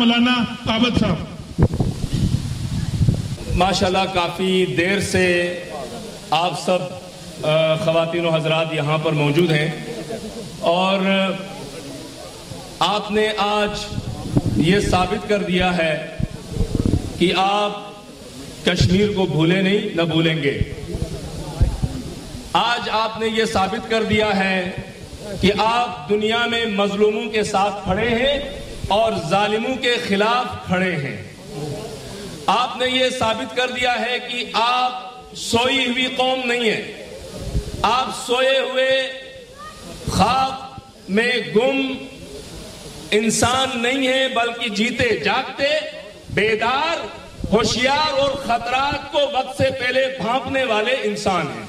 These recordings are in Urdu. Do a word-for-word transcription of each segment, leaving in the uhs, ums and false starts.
مولانا عابد صاحب. ماشاءاللہ کافی دیر سے آپ سب خواتین و حضرات یہاں پر موجود ہیں اور آپ نے آج یہ ثابت کر دیا ہے کہ آپ کشمیر کو بھولے نہیں نہ بھولیں گے. آج آپ نے یہ ثابت کر دیا ہے کہ آپ دنیا میں مظلوموں کے ساتھ کھڑے ہیں اور ظالموں کے خلاف کھڑے ہیں. آپ نے یہ ثابت کر دیا ہے کہ آپ سوئی ہوئی قوم نہیں ہیں. آپ سوئے ہوئے خواب میں گم انسان نہیں ہیں بلکہ جیتے جاگتے بیدار ہوشیار اور خطرات کو وقت سے پہلے بھانپنے والے انسان ہیں.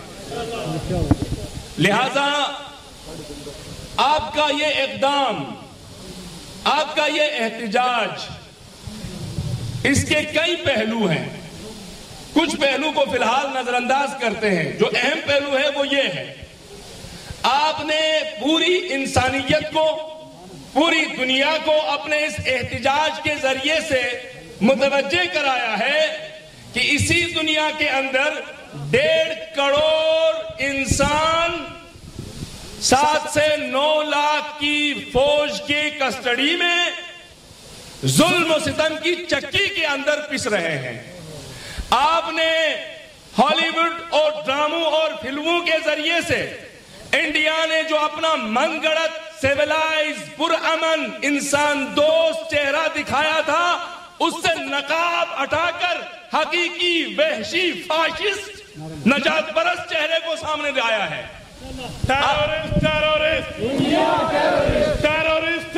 لہذا آپ کا یہ اقدام آپ کا یہ احتجاج اس کے کئی پہلو ہیں. کچھ پہلو کو فی الحال نظر انداز کرتے ہیں. جو اہم پہلو ہے وہ یہ ہے آپ نے پوری انسانیت کو پوری دنیا کو اپنے اس احتجاج کے ذریعے سے متوجہ کرایا ہے کہ اسی دنیا کے اندر ڈیڑھ کروڑ انسان سات سے نو لاکھ کی فوج کی کسٹڈی میں ظلم و ستم کی چکی کے اندر پس رہے ہیں. آپ نے ہالی ووڈ اور ڈراموں اور فلموں کے ذریعے سے انڈیا نے جو اپنا من گڑت سیولائز پرامن انسان دوست چہرہ دکھایا تھا اس سے نقاب ہٹا کر حقیقی وحشی فاشسٹ نجات پرست چہرے کو سامنے لایا ہے. Terrorist terrorist terrorist terrorist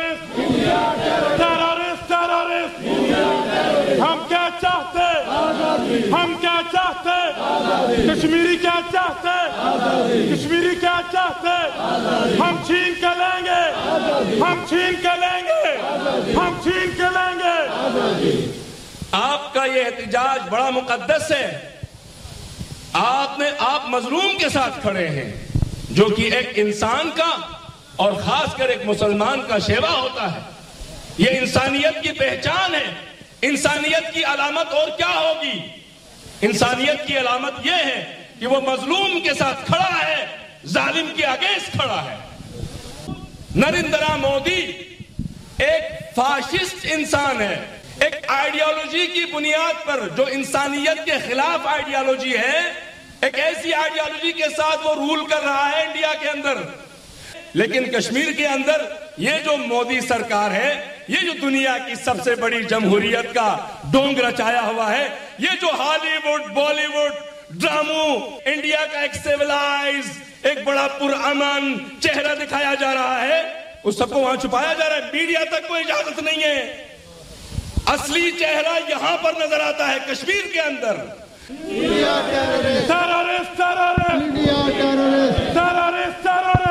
terrorist terrorist ہم کیا چاہتے ہم کیا چاہتے کشمیری کیا چاہتے کشمیری کیا چاہتے ہم چھین کے لیں گے ہم چھین کے لیں گے ہم چھین کے لیں گے. آپ کا یہ احتجاج بڑا مقدس ہے. آپ نے آپ مظلوم کے ساتھ کھڑے ہیں جو کہ ایک انسان کا اور خاص کر ایک مسلمان کا شیوا ہوتا ہے. یہ انسانیت کی پہچان ہے. انسانیت کی علامت اور کیا ہوگی؟ انسانیت کی علامت یہ ہے کہ وہ مظلوم کے ساتھ کھڑا ہے ظالم کے اگینسٹ کھڑا ہے. نریندر مودی ایک فاشسٹ انسان ہے. ایک آئیڈیالوجی کی بنیاد پر جو انسانیت کے خلاف آئیڈیالوجی ہے ایک ایسی آئیڈیالوجی کے ساتھ وہ رول کر رہا ہے انڈیا کے اندر. لیکن کشمیر کے اندر یہ جو مودی سرکار ہے یہ جو دنیا کی سب سے بڑی جمہوریت کا ڈونگ رچایا ہوا ہے یہ جو ہالی ووڈ بالی ووڈ ڈراموں انڈیا کا ایک سیولائز ایک بڑا پرامن چہرہ دکھایا جا رہا ہے اس سب کو وہاں چھپایا جا رہا ہے. میڈیا تک کوئی اجازت نہیں ہے. اصلی چہرہ یہاں پر نظر آتا ہے کشمیر کے اندر. Terrorist terrorist terrorist terrorist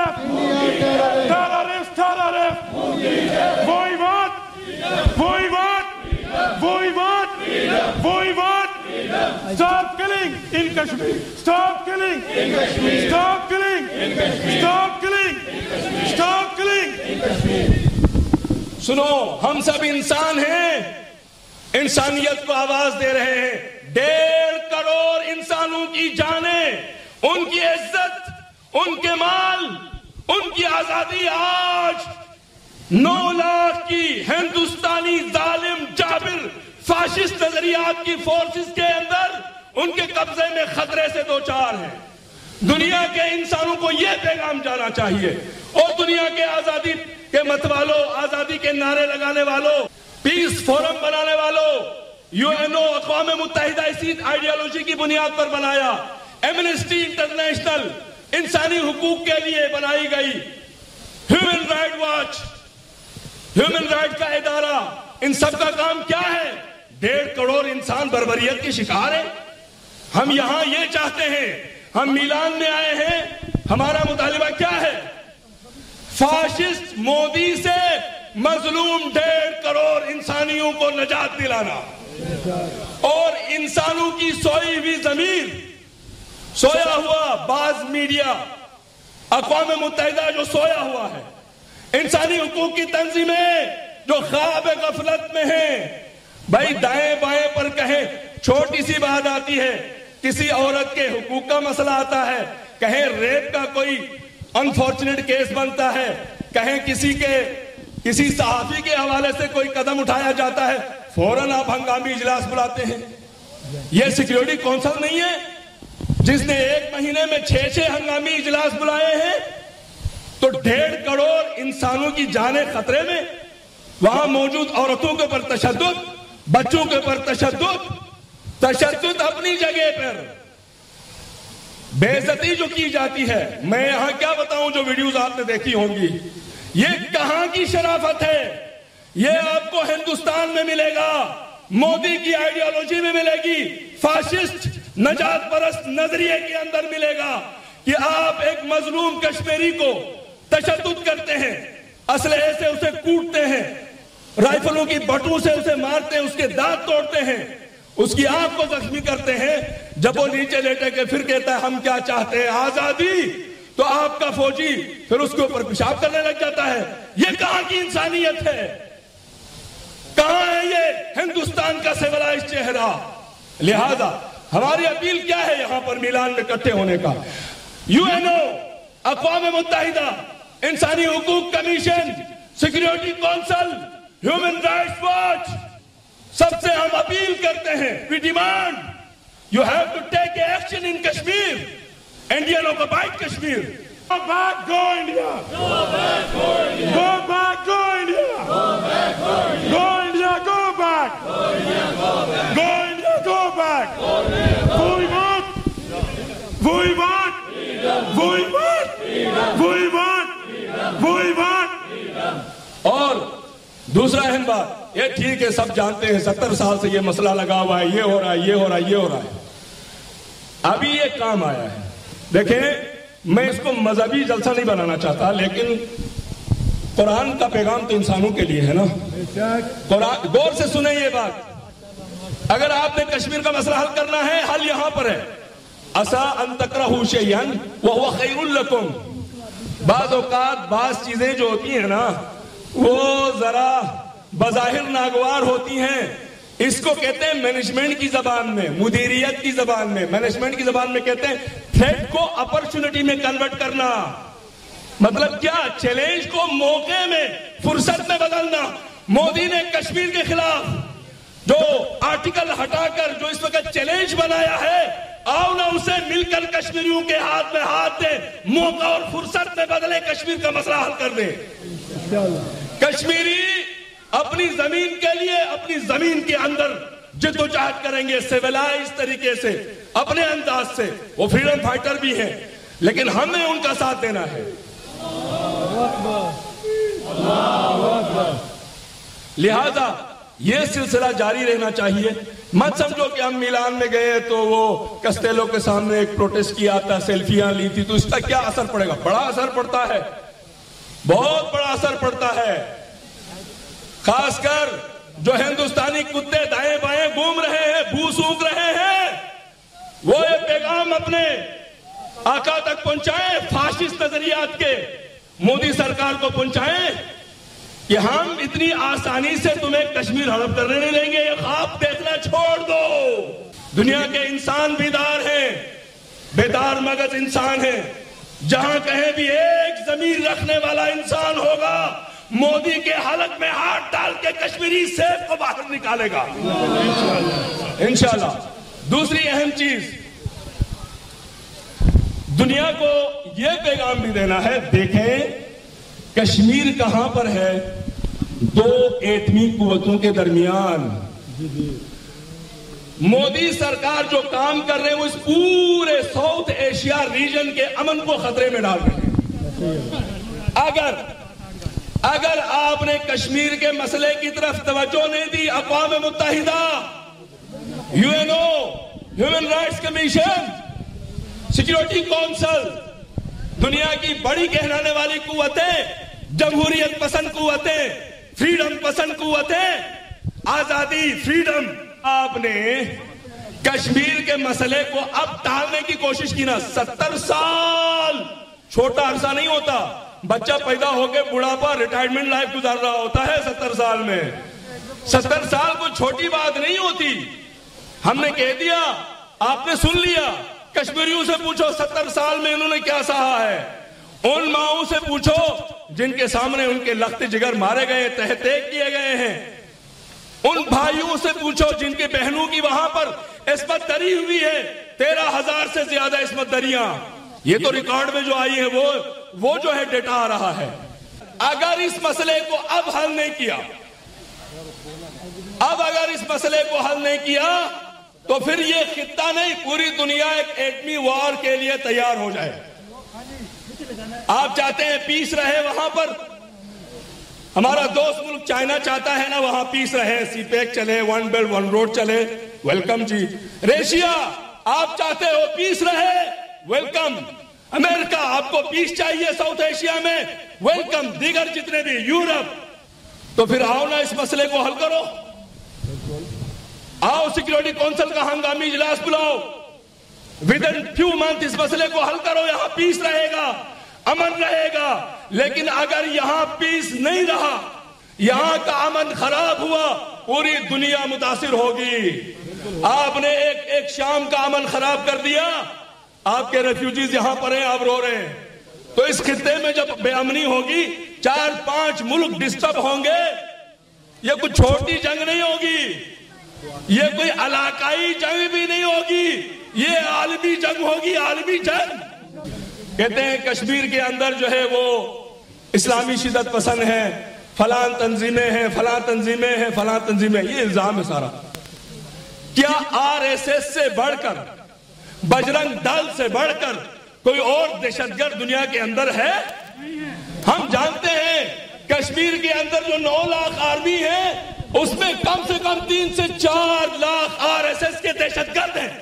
terrorist terrorist وہی بات وہی بات وہی بات وہی بات. Stop killing in Kashmir. Stop killing in Kashmir. Stop killing in Kashmir. Stop killing. Stop killing in Kashmir. سنو ہم سب انسان ہیں انسانیت کو آواز دے رہے ہیں. ڈیڑھ کروڑ انسانوں کی جانیں ان کی عزت ان کے مال ان کی آزادی آج نو لاکھ کی ہندوستانی ظالم جابر فاشسٹ نظریات کی فورسز کے اندر ان کے قبضے میں خطرے سے دو چار ہیں. دنیا کے انسانوں کو یہ پیغام جانا چاہیے اور دنیا کے آزادی کے مت والوں آزادی کے نعرے لگانے والوں پیس فورم بنانے والوں یو این او اقوام متحدہ اسی آئیڈیالوجی کی بنیاد پر بنایا. ایمنسٹی انٹرنیشنل انسانی حقوق کے لیے بنائی گئی. Human right watch human right کا ادارہ ان سب کا کام کیا ہے؟ ڈیڑھ کروڑ انسان بربریت کی شکار ہے. ہم یہاں یہ چاہتے ہیں ہم میلان میں آئے ہیں ہمارا مطالبہ کیا ہے؟ فاشسٹ مودی سے مظلوم ڈیڑھ کروڑ انسانیوں کو نجات دلانا اور انسانوں کی سوئی ہوئی ضمیر سویا ہوا بعض میڈیا اقوام متحدہ جو سویا ہوا ہے انسانی حقوق کی تنظیمیں جو خواب غفلت میں ہیں. بھائی دائیں بائیں پر کہیں چھوٹی سی بات آتی ہے, کسی عورت کے حقوق کا مسئلہ آتا ہے, کہیں ریپ کا کوئی انفارچونیٹ کیس بنتا ہے, کہیں کسی کے کسی صحافی کے حوالے سے کوئی قدم اٹھایا جاتا ہے, فوراً آپ ہنگامی اجلاس بلاتے ہیں. یہ سیکیورٹی کونسل نہیں ہے جس نے ایک مہینے میں چھ چھ ہنگامی اجلاس بلائے ہیں؟ تو ڈیڑھ کروڑ انسانوں کی جانیں خطرے میں, وہاں موجود عورتوں کے اوپر تشدد, بچوں کے اوپر تشدد, تشدد اپنی جگہ پر, بے عزتی جو کی جاتی ہے. میں یہاں کیا بتاؤں جو ویڈیوز آپ نے دیکھی ہوں گی, یہ کہاں کی شرافت ہے؟ یہ آپ کو ہندوستان میں ملے گا, مودی کی آئیڈیالوجی میں ملے گی, فاشسٹ نجات پرست نظریے کے اندر ملے گا کہ آپ ایک مظلوم کشمیری کو تشدد کرتے ہیں, اسلحے سے اسے کوٹتے ہیں, رائفلوں کی بٹوں سے اسے مارتے ہیں, اس کے دانت توڑتے ہیں, اس کی آنکھ کو زخمی کرتے ہیں. جب وہ نیچے لیٹے کے پھر کہتا ہے ہم کیا چاہتے ہیں, آزادی, تو آپ کا فوجی پھر اس کے اوپر پیشاب کرنے لگ جاتا ہے. یہ کہاں کی انسانیت ہے؟ کہاں ہے یہ ہندوستان کا سیولائز چہرہ؟ لہذا ہماری اپیل کیا ہے یہاں پر میلان میں اکٹھے ہونے کا؟ یو این او, اقوام متحدہ, انسانی حقوق commission, security council, human rights watch, سب سے ہم اپیل کرتے ہیں, we demand you have to take action in Kashmir, Indian occupied Kashmir. Go back, go India. Go back, go India. Go back, go India. Go back, go India. Go India, go back. Go India, go back. Go India, go back. Go India, go back. We want. We want. We want. We want. We want. اور دوسرا اہم بات, یہ ٹھیک ہے سب جانتے ہیں ستر سال سے یہ مسئلہ لگا ہوا ہے, یہ ہو رہا ہے, یہ ہو رہا ہے, یہ ہو رہا ہے. ابھی یہ کام آیا ہے. دیکھیں, میں اس کو مذہبی جلسہ نہیں بنانا چاہتا, لیکن قرآن کا پیغام تو انسانوں کے لیے ہے نا. قرآن غور سے سنیں یہ بات. اگر آپ نے کشمیر کا مسئلہ حل کرنا ہے, حل یہاں پر ہے. عسیٰ ان تکرہوا شیئا وہو خیر لکم. بعض اوقات بعض چیزیں جو ہوتی ہیں نا وہ ذرا بظاہر ناگوار ہوتی ہیں. اس کو کہتے ہیں مینجمنٹ کی زبان میں, مدیریت کی زبان میں, مینجمنٹ کی زبان میں کہتے ہیں تھریٹ کو اپرچونٹی میں کنورٹ کرنا. مطلب کیا؟ چیلنج کو موقع میں, فرصت میں بدلنا. مودی نے کشمیر کے خلاف جو آرٹیکل ہٹا کر جو اس وقت چیلنج بنایا ہے, آؤ نہ اسے مل کر کشمیریوں کے ہاتھ میں ہاتھ دے, موقع اور فرصت میں بدلے, کشمیر کا مسئلہ حل کر دے. کشمیری اپنی زمین کے لیے اپنی زمین کے اندر جدوجہد کریں گے سیولائز طریقے سے, اپنے انداز سے. وہ فریڈم فائٹر بھی ہیں, لیکن ہمیں ان کا ساتھ دینا ہے. لہذا یہ سلسلہ جاری رہنا چاہیے. مت سمجھو کہ ہم میلان میں گئے تو وہ کسٹیلو کے سامنے ایک پروٹیسٹ کیا تھا, سیلفیاں لی تھی, تو اس کا کیا اثر پڑے گا؟ بڑا اثر پڑتا ہے, بہت بڑا اثر پڑتا ہے. خاص کر جو ہندوستانی کتے دائیں بائیں گھوم رہے ہیں, بو سونگ رہے ہیں, وہ یہ پیغام اپنے آقا تک پہنچائیں, فاشسٹ نظریات کے مودی سرکار کو پہنچائیں کہ ہم اتنی آسانی سے تمہیں کشمیر ہڑپ کرنے نہیں دیں گے. یہ خواب دیکھنا چھوڑ دو. دنیا کے انسان بیدار ہیں, بیدار مغز انسان ہیں. جہاں کہیں بھی ایک ضمیر رکھنے والا انسان ہوگا, مودی کے حلق میں ہاتھ ڈال کے کشمیری سیف کو باہر نکالے گا انشاءاللہ. دوسری اہم چیز, دنیا کو یہ پیغام بھی دینا ہے, دیکھیں کشمیر کہاں پر ہے؟ دو ایٹمی قوتوں کے درمیان. مودی سرکار جو کام کر رہے ہیں وہ اس پورے ساؤتھ ایشیا ریجن کے امن کو خطرے میں ڈال رہے ہیں. اگر اگر آپ نے کشمیر کے مسئلے کی طرف توجہ نہیں دی, اقوام متحدہ, U N O, human rights commission, security council, دنیا کی بڑی کہلانے والی قوتیں, جمہوریت پسند قوتیں, فریڈم پسند قوتیں, آزادی, فریڈم, آپ نے کشمیر کے مسئلے کو اب ٹالنے کی کوشش کی نا. ستر سال چھوٹا عرصہ نہیں ہوتا. بچہ پیدا ہو کے بڑھاپا ریٹائرمنٹ لائف گزار رہا ہوتا ہے ستر سال میں. ستر سال کو چھوٹی بات نہیں ہوتی. ہم نے کہہ دیا, آپ نے سن لیا. کشمیریوں سے پوچھو ستر سال میں انہوں نے کیا سہا ہے. ان ماؤں سے پوچھو جن کے سامنے ان کے لخت جگر مارے گئے, تہ تیگ کیے گئے ہیں. ان بھائیوں سے پوچھو جن کے بہنوں کی وہاں پر عصمت دری ہوئی ہے, تیرہ ہزار سے زیادہ عصمت دریاں. یہ تو ریکارڈ میں جو آئی ہے وہ وہ جو ہے ڈیٹا آ رہا ہے. اگر اس مسئلے کو اب حل نہیں کیا اب اگر اس مسئلے کو حل نہیں کیا تو پھر یہ خطہ نہیں, پوری دنیا ایک ایٹمی وار کے لیے تیار ہو جائے. آپ چاہتے ہیں پیس رہے وہاں پر, ہمارا دوست ملک چائنا چاہتا ہے نا وہاں پیس رہے, سی پیک چلے, ون بیلٹ ون روڈ چلے, ویلکم جی. ریشیا آپ چاہتے ہو پیس رہے, ویلکم. امریکہ آپ کو پیس چاہیے ساؤتھ ایشیا میں, ویلکم. دیگر جتنے بھی, یورپ. تو پھر آؤ نا اس مسئلے کو حل کرو. آؤ سیکورٹی کونسل کا ہنگامی اجلاس بلاؤ, ود ان فیو منتھ اس مسئلے کو حل کرو. یہاں پیس رہے گا, امن رہے گا. لیکن اگر یہاں پیس نہیں رہا, یہاں کا امن خراب ہوا, پوری دنیا متاثر ہوگی. آپ نے ایک ایک شام کا امن خراب کر دیا, آپ کے ریفیوجیز یہاں پر ہیں, آپ رو رہے ہیں. تو اس خطے میں جب بے امنی ہوگی, چار پانچ ملک ڈسٹرب ہوں گے. یہ کوئی چھوٹی جنگ نہیں ہوگی, یہ کوئی علاقائی جنگ بھی نہیں ہوگی, یہ عالمی جنگ ہوگی, عالمی جنگ. کہتے ہیں کشمیر کے اندر جو ہے وہ اسلامی شدت پسند ہیں, فلاں تنظیمیں ہیں, فلاں تنظیمیں ہیں, فلاں تنظیمیں. یہ الزام ہے سارا. کیا آر ایس ایس سے بڑھ کر, بجرنگ دل سے بڑھ کر کوئی اور دہشت گرد دنیا کے اندر ہے؟ ہم جانتے ہیں کشمیر کے اندر جو نو لاکھ آرمی ہے اس میں کم سے کم تین سے چار لاکھ آر ایس ایس کے دہشت گرد ہیں,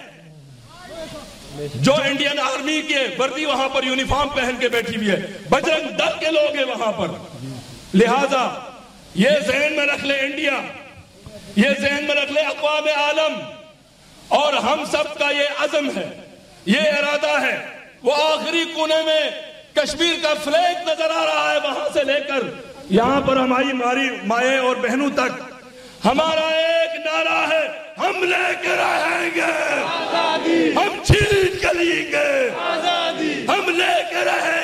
جو انڈین آرمی کے وردی وہاں پر یونیفارم پہن کے بیٹھی ہوئی ہے, بجرنگ دل کے لوگ ہیں وہاں پر. لہذا یہ ذہن میں رکھ لے انڈیا, یہ ذہن میں رکھ لے اقوام عالم, اور ہم سب کا یہ عزم ہے, یہ ارادہ ہے. وہ آخری کونے میں کشمیر کا فلیگ نظر آ رہا ہے, وہاں سے لے کر یہاں پر ہماری ماری مائیں اور بہنوں تک ہمارا ایک نعرہ ہے, ہم لے کے رہیں گے, ہم چھین کے لیں گے, ہم لے کے رہیں